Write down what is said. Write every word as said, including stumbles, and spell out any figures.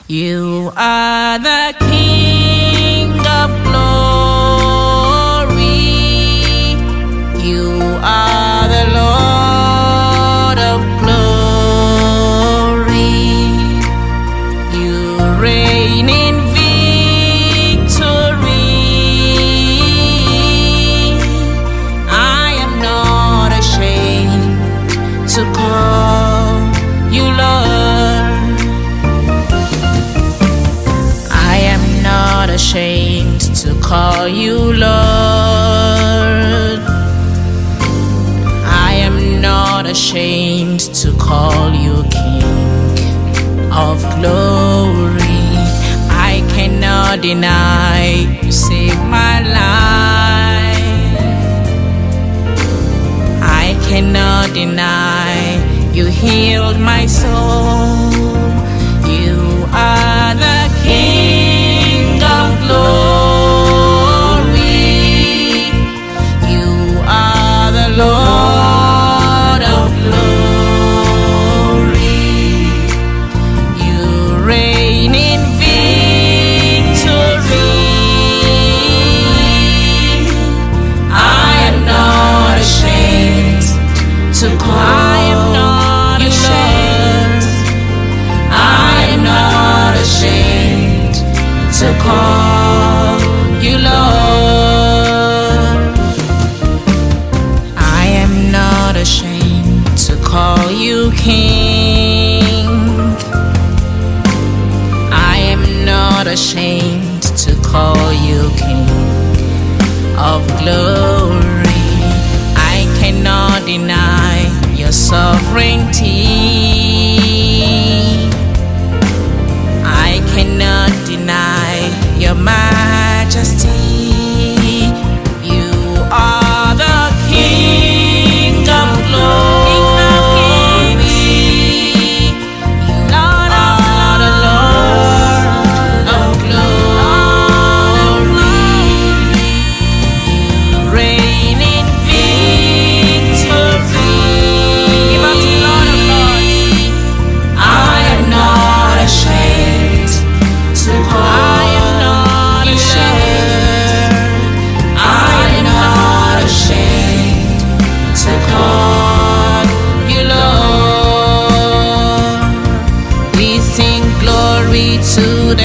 You are the King of glory. You are the Lord of glory. You reign in victory. I am not ashamed to call you Lord. I am not ashamed to call you Lord. I am not ashamed to call you King of glory. I cannot deny you saved my life. I cannot deny you healed my soul. You are the King of glory. You are the Lord of glory. You reign in victory. I am not ashamed to call I am not you ashamed. Lord. I am not ashamed to call you Lord. I am not ashamed to call you King. I am not ashamed to call you King of glory. I cannot deny your sovereignty. I cannot deny your majesty. You are the King of glory. You are the Lord of glory. You reign in victory. Give us the Lord of Lords. I am not ashamed to call I am not ashamed. I am not ashamed to call you Lord. We sing glory to